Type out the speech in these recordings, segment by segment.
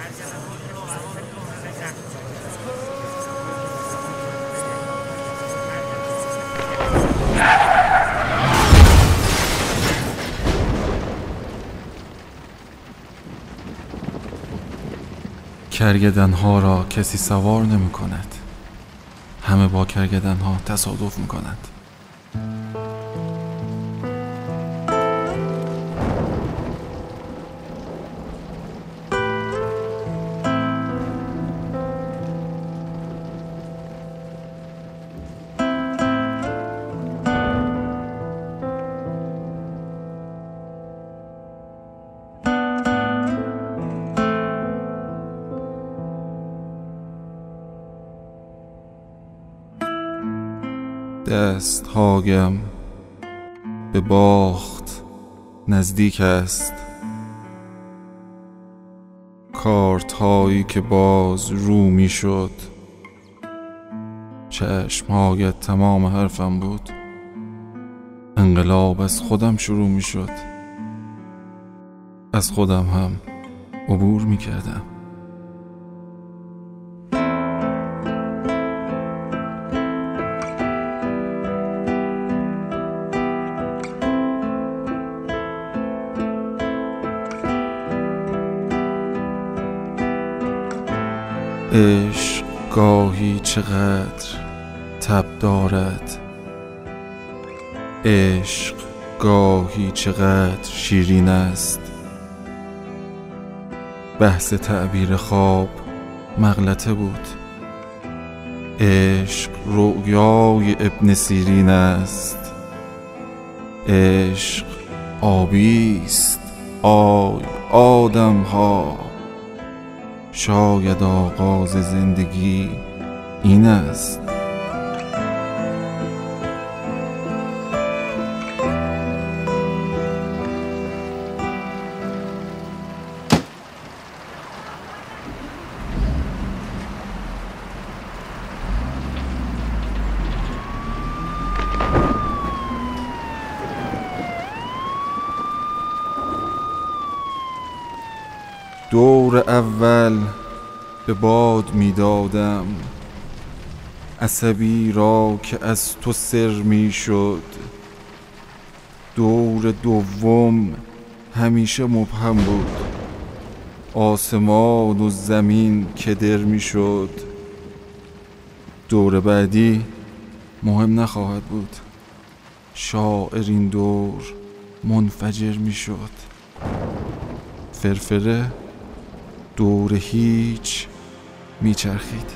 کرگدن‌ها را کسی سوار نمی کند. همه با کرگدن‌ها تصادف می کنند. دستهایم به باخت نزدیک است. کارت هایی که باز رو می شد. چشمهایت تمام حرفم بود. انقلاب از خودم شروع می شد. از خودم هم عبور می کردم. عشق گاهی چقدر تب دارد. عشق گاهی چقدر شیرین است. بحث تعبیر خواب مغلطه بود. عشق رؤیای ابن سیرین است. عشق آبیست. آی آدم ها، شاید آغاز زندگی این است. دور اول به باد می دادم عصبی را که از تو سر می شد. دور دوم همیشه مبهم بود. آسمان و زمین کدر می شد. دور بعدی مهم نخواهد بود. شاعر این دور منفجر می شد. فرفره دور هیچ میچرخید.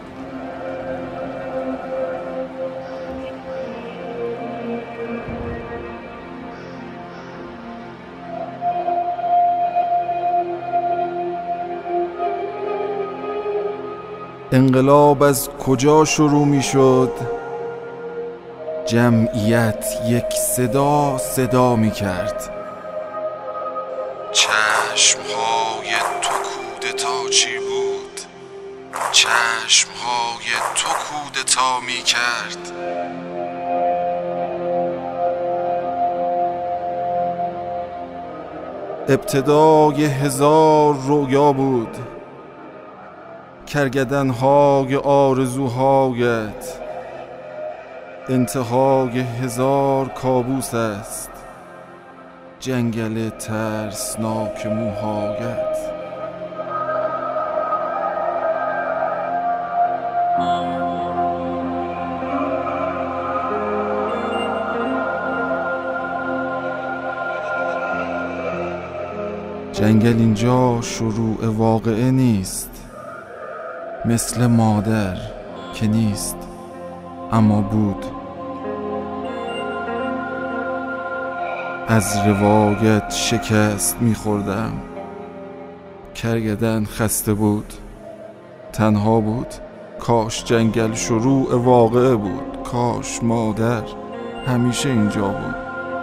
انقلاب از کجا شروع میشد؟ جمعیت یک صدا میکرد. چشمهای تو کودتا چی بود؟ چشمهای تو کودتا می کرد. ابتدای 1000 رویا بود. کرگدن‌های آرزوهایت. انتهای 1000 کابوس است. جنگل ترسناک موهایت. جنگل اینجا شروع واقعه نیست. مثل مادر که نیست اما بود. از روایت شکست می‌خوردم. کرگدن خسته بود. تنها بود. کاش جنگل شروع واقعه بود. کاش مادر همیشه اینجا بود.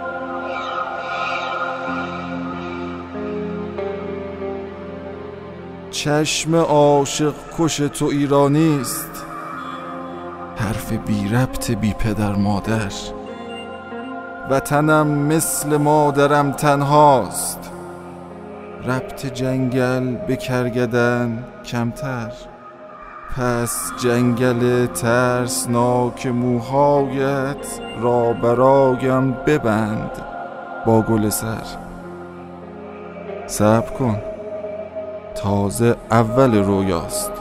چشم عاشق کش تو ایرانیست. حرف بی ربط بی پدر مادر. وطنم مثل مادرم تنهاست. ربط جنگل به کرگدن کمتر. پس جنگل ترسناک موهایت را برایم ببند با گل سر. صبر کن، تازه اول رویاست.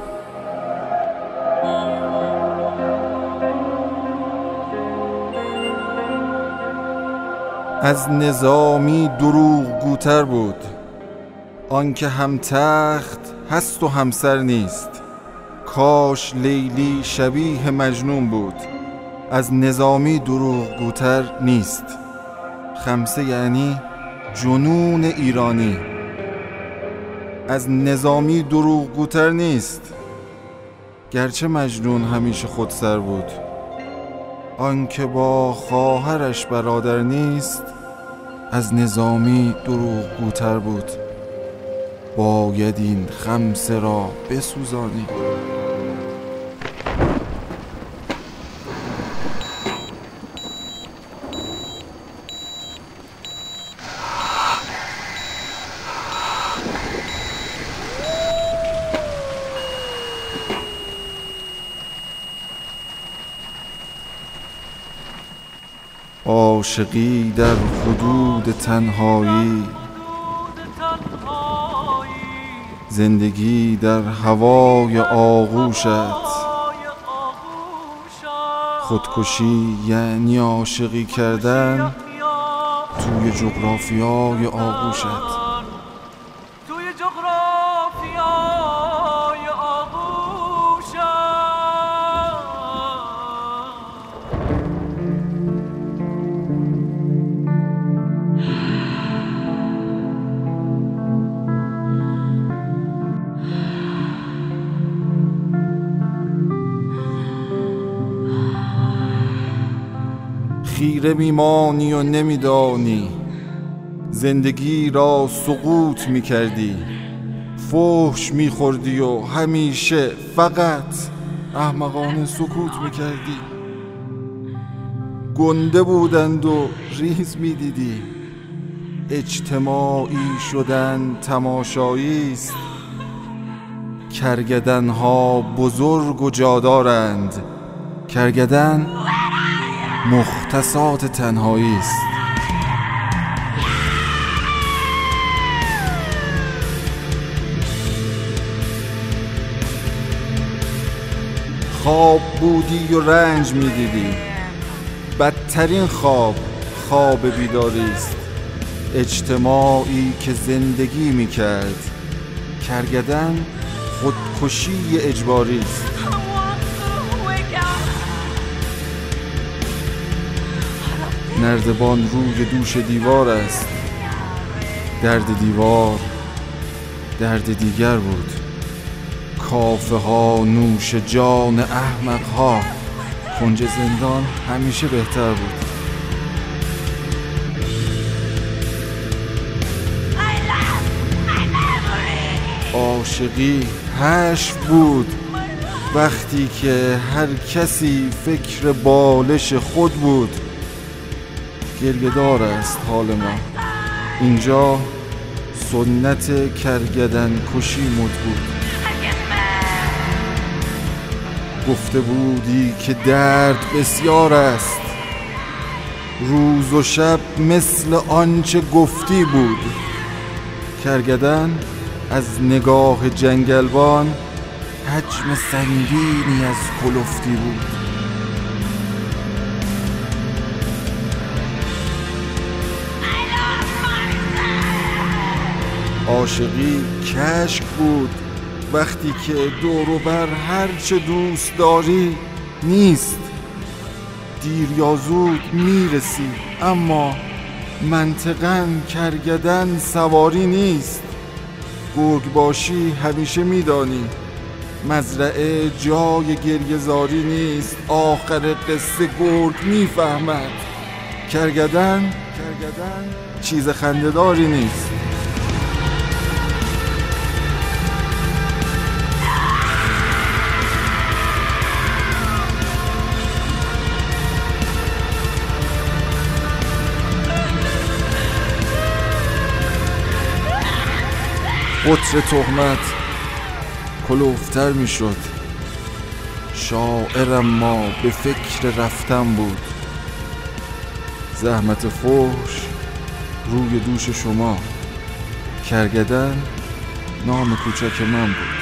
از نظامی دروغ گوتر بود، آنکه هم تخت هست و همسر نیست. کاش لیلی شبیه مجنون بود. از نظامی دروغ گوتر نیست. خمسه یعنی جنون ایرانی. از نظامی دروغ گوتر نیست، گرچه مجنون همیشه خودسر بود. آنکه با خواهرش برادر نیست، از نظامی دروغ گوتر بود. باید این خمسه را بسوزانی. عاشقی در حدود تنهایی، زندگی در هوای آغوشت. خودکشی یعنی عاشقی کردن توی جغرافیای آغوشت. خیره میمانی و نمیدانی، زندگی را سقوط میکردی. فحش میخوردی و همیشه فقط احمقانه سکوت میکردی. گنده بودند و ریز میدیدی. اجتماعی شدن تماشایی است. کرگدنها بزرگ و جادارند. کرگدن مختصات تنهایی است. خواب بودی و رنج میدیدی. بدترین خواب بیداری است. اجتماعی که زندگی میکرد. کرگدن خودکشی اجباری است. نردبان روی دوش دیوار است. درد دیوار درد دیگر بود. کافه ها نوش جان احمق ها. کنج زندان همیشه بهتر بود. عاشقی حشو بود وقتی که هر کسی فکر بالش خود بود. گریه‌دار است حال ما. اینجا سنت کرگدن کشی مد بود. گفته بودی که درد بسیار است. روز و شب مثل آنچه گفتی بود. کرگدن از نگاه جنگلبان حجم سنگینی از کلفتی بود. عاشقی کشک بود وقتی که دور و بر هر چه دوست داری نیست. دیر یا زود میرسی، اما منطقاً کرگدن سواری نیست. گرگ باشی همیشه میدانی مزرعه جای گریه‌زاری نیست. آخر قصه گرگ میفهمد کرگدن چیز خنده‌داری نیست. قطر تهمت کلوفتر می شد. شاعرم ما به فکر رفتن بود. زحمت فحش روی دوش شما. کرگدن نام کوچک من بود.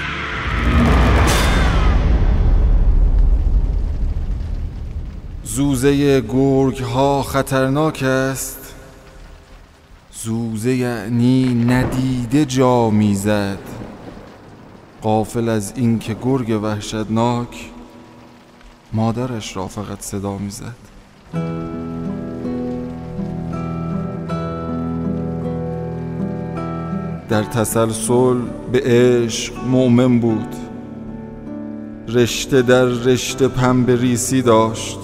زوزه گرگ ها خطرناک است. زوزه یعنی ندیده جا میزد. غافل از این که گرگ وحشتناک مادرش را فقط صدا میزد. در تسلسل به عشق مؤمن بود. رشته در رشته پنبه ریسی داشت.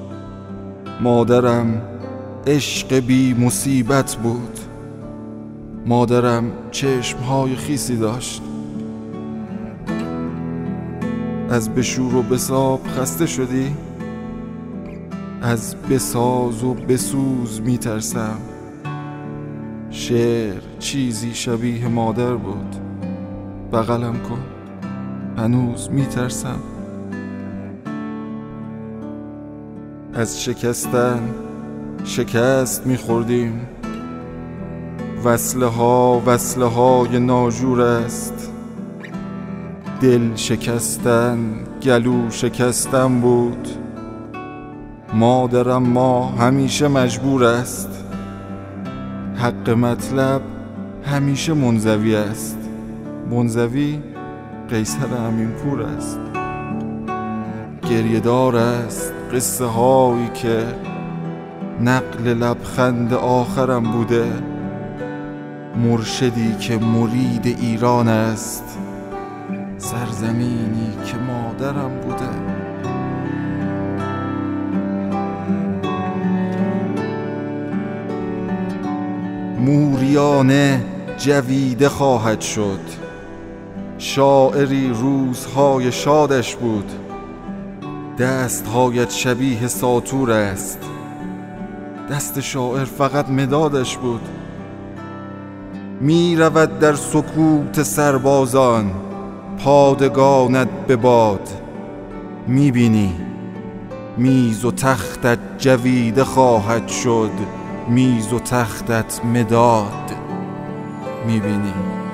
مادرم عشق بی مصیبت بود. مادرم چشمهای خیسی داشت. از بشور و بساب خسته شدی؟ از بساز و بسوز میترسم. شعر چیزی شبیه مادر بود. بغلم کن، هنوز میترسم. از شکستن شکست میخوردیم. وصله های ناجور است. دل شکستن گلو شکستن بود. مادرم ما همیشه مجبور است. حق مطلب همیشه منزوی است. منزوی قیصر امینپور است. گریه دار است قصه هایی که نقل لبخند آخرم بوده. مرشدی که مرید ایران است. سرزمینی که مادرم بوده. موریانه جویده خواهد شد. شاعری روزهای شادش بود. دستهایت شبیه ساطور است. دست شاعر فقط مدادش بود. می رود در سکوت سربازان پادگانت به باد. می بینی میز و تختت جویده خواهد شد. میز و تختت مداد. می بینی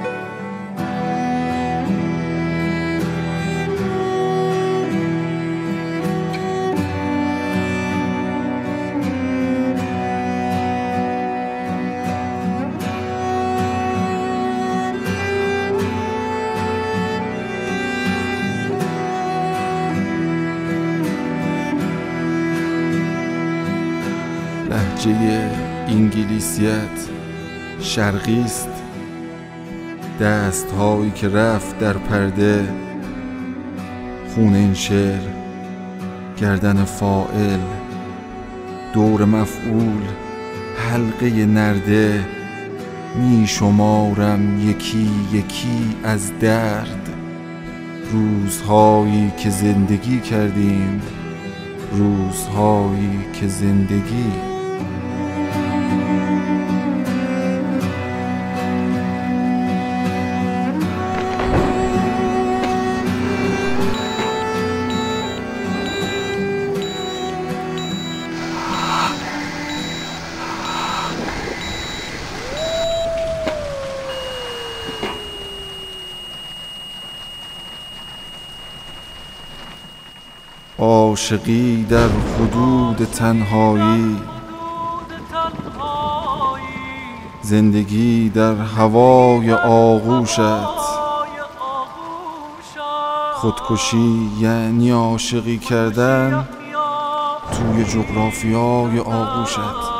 لهجه انگلیسیت شرقی است. دست هایی که رفت در پرده. خون این شعر گردن فاعل. دور مفعول حلقه نرده. می شمارم یکی یکی از درد. روزهایی که زندگی کردیم. روزهایی که زندگی عاشقی در حدود تنهایی. زندگی در هوای آغوشت. خودکشی یعنی عاشقی کردن توی جغرافیای آغوشت.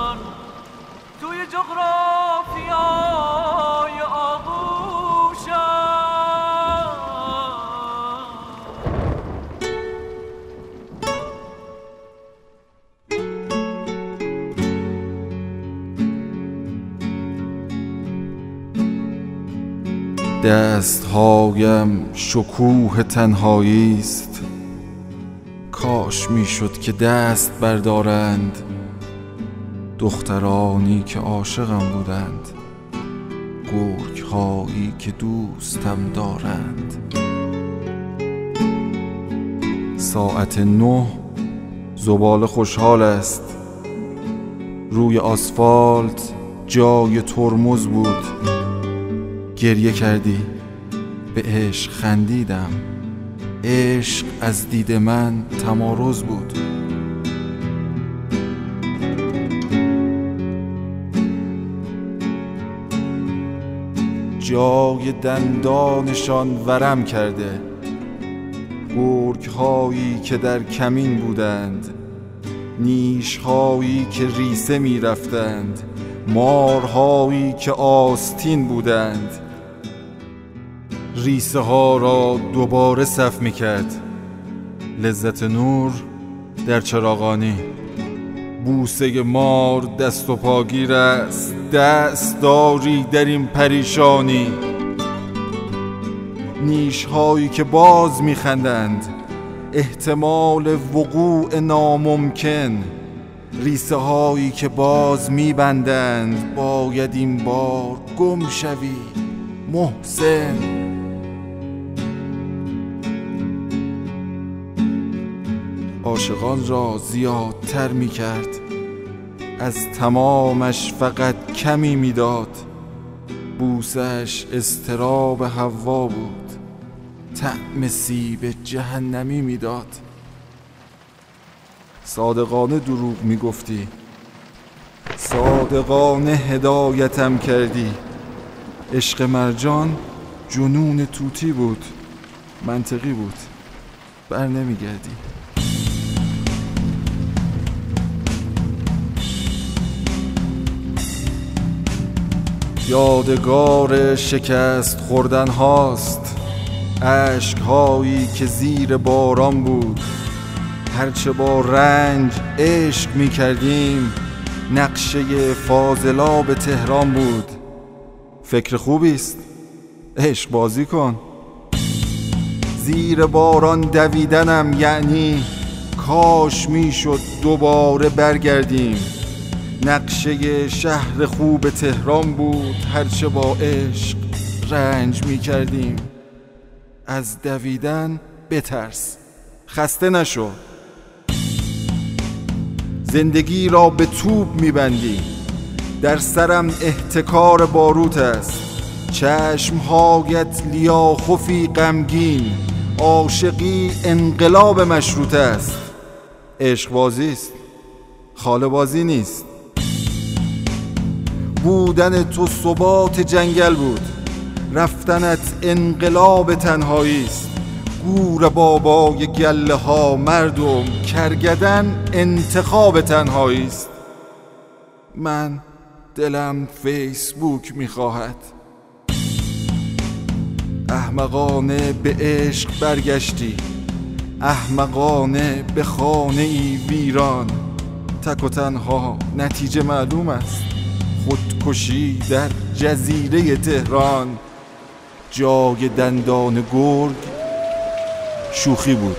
دستهایم شکوه تنهایی است. کاش میشد که دست بردارند دخترانی که عاشقم بودند. گرگ هایی که دوستم دارند. ساعت 9 زباله خوشحال است. روی آسفالت جای ترمز بود. گریه کردی، به عشق خندیدم. عشق از دید من تمارض بود. جای دندانشان ورم کرده، گرگ هایی که در کمین بودند، نیش هایی که ریسه می رفتند، مارهایی که آستین بودند. ریسه ها را دوباره صف می کرد. لذت نور در چراغانی. بوسه مار دست و پاگیر است. دست داری در این پریشانی. نیش هایی که باز می خندند، احتمال وقوع ناممکن. ریسه هایی که باز می بندند، باید این بار گم شوی محسن. عاشقان را زیادتر می کرد، از تمامش فقط کمی می داد. بوسش اضطراب حوا بود، طعم سیب جهنمی می داد. صادقانه دروغ می گفتی، صادقانه هدایتم کردی. عشق مرجان جنون توتی بود، منطقی بود، بر نمی گردی. یادگار شکست خوردن هاست، اشک هایی که زیر باران بود. هرچه با رنج عشق می کردیم، نقشه فاضلاب تهران بود. فکر خوبی است، عشق بازی کن. زیر باران دویدنم یعنی کاش می شد دوباره برگردیم. نقشه شهر خوب تهران بود، هرچه با عشق رنج می کردیم. از دویدن بترس، خسته نشو. زندگی را به توپ می بندی. در سرم احتکار باروت است. چشمهایت لیاخفی غمگین. عاشقی انقلاب مشروط است. عشق بازی است، خاله بازی نیست. بودن تو ثبات جنگل بود، رفتنت انقلاب تنهایی است. گور بابای گله ها مردم، کرگدن انتخاب تنهایی است. من دلم فیسبوک میخواهد. احمقانه به عشق برگشتی، احمقانه به خانه ای ویران. تک و تنها نتیجه معلوم است، خودکشی در جزیره تهران. جای دندان گرگ شوخی بود.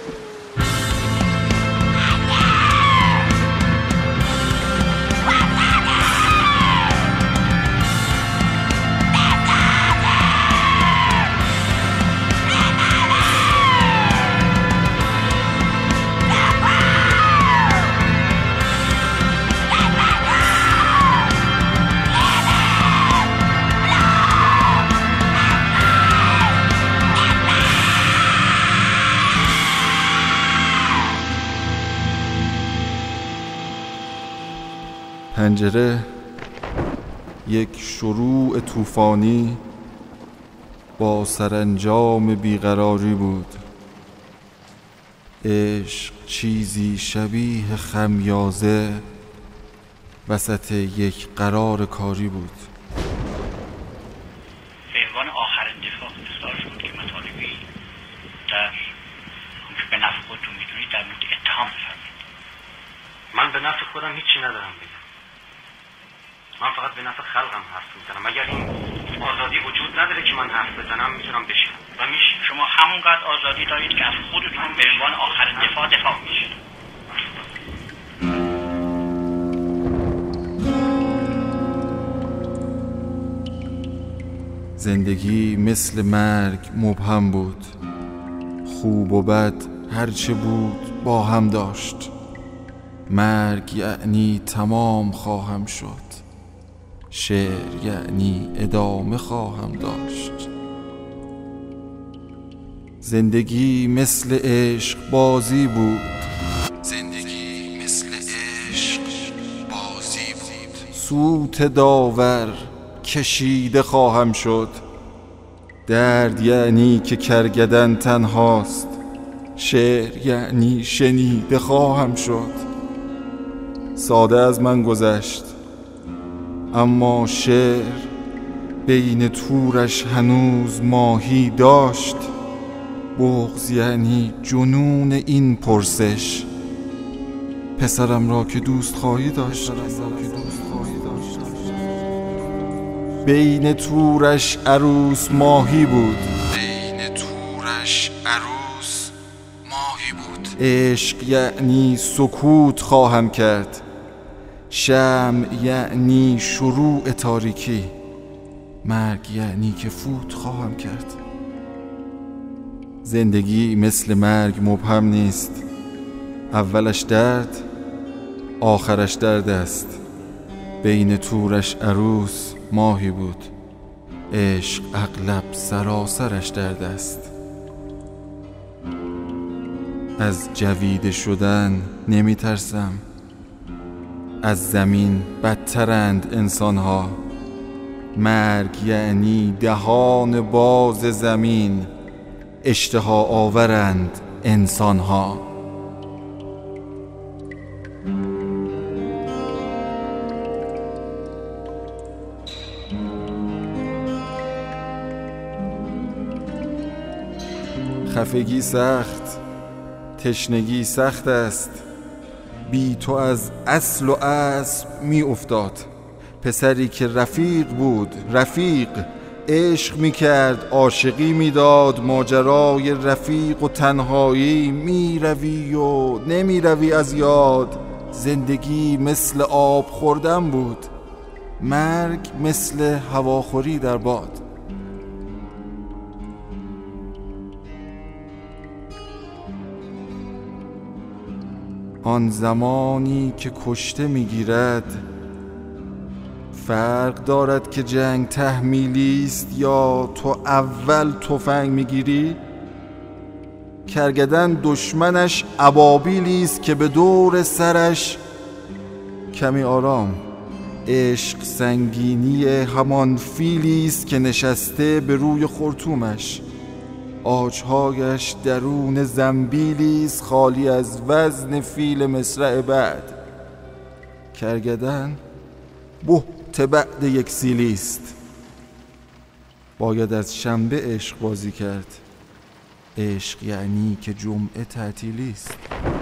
پنجره یک شروع طوفانی با سرانجام بیقراری بود. عشق چیزی شبیه خمیازه وسط یک قرار کاری بود. به عنوان آخرین دفاع اصرار شد که مطالبی در که به نفع خودتون میدونید در مورد اتهام بفرمایید. من به نفع خودم هیچی ندارم بگم. من فقط به نفع خلقم حرف میزنم. اگر این آزادی وجود نداره که من حرف بزنم، میتونم بشم و میشه شما همونقدر آزادی دارید که از خودتون به عنوان آخرین دفاع میشید. زندگی مثل مرگ مبهم بود، خوب و بد هرچه بود با هم داشت. مرگ یعنی تمام خواهم شد، شعر یعنی ادامه خواهم داشت. زندگی مثل عشق بازی بود، زندگی مثل عشق بازی بود. سوت داور کشیده خواهم شد، درد یعنی که کرگدن تنهاست، شعر یعنی شنیده خواهم شد. ساده از من گذشت اما شعر بین تورش هنوز ماهی داشت. بغض یعنی جنون این پرسش، پسرم را که دوست خواهی داشت. بین تورش عروس ماهی بود، بین تورش عروس ماهی بود. عشق یعنی سکوت خواهم کرد، شمع یعنی شروع تاریکی، مرگ یعنی که فوت خواهم کرد. زندگی مثل مرگ مبهم نیست، اولش درد آخرش درد است. بین تورش عروس ماهی بود، عشق اغلب سراسرش درد است. از جویده شدن نمی ترسم، از زمین بدترند انسانها. مرگ یعنی دهان باز زمین، اشتها آورند انسانها. خفگی سخت، تشنگی سخت است، بی تو از اصل و اسب می افتاد. پسری که رفیق بود، رفیق عشق می کرد، عاشقی می داد. ماجرای رفیق و تنهایی، می روی و نمی روی از یاد. زندگی مثل آب خوردن بود، مرگ مثل هواخوری در باد. آن زمانی که کشته میگیرد، فرق دارد که جنگ تحمیلی است یا تو اول تفنگ میگیری؟ کرگدن دشمنش ابابیلی است که به دور سرش کمی آرام. عشق سنگینی همان فیلی است که نشسته به روی خرطومش. آجهایش درون زنبیلی است خالی از وزن فیل مصرع بعد. کرگدن بهت بعد یک سیلی است، باید از شنبه عشق بازی کرد. عشق یعنی که جمعه تعطیلی است.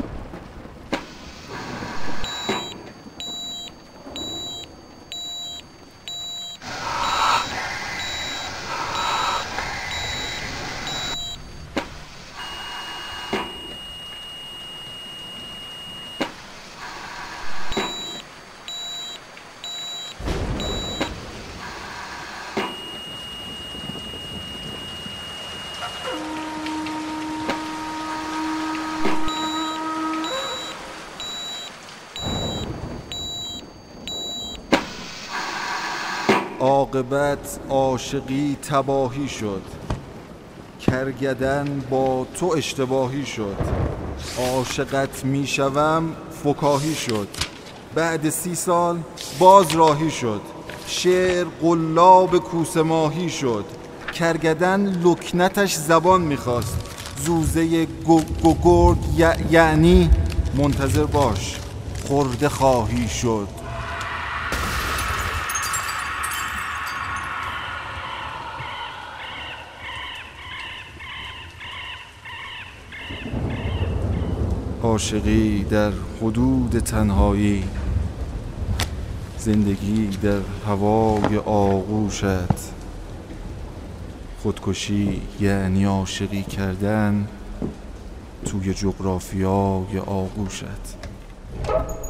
عاقبت عاشقی تباهی شد، کرگدن با تو اشتباهی شد. عاشقت میشوم فکاهی شد، بعد 30 سال باز راهی شد. شعر قلاب کوسه ماهی شد، کرگدن لکنتش زبان میخواست. زوزه گرگ یعنی منتظر باش، خورده خواهی شد. عاشقی در حدود تنهایی، زندگی در هوای آغوشت. خودکشی یعنی عاشقی کردن توی جغرافیای آغوشت.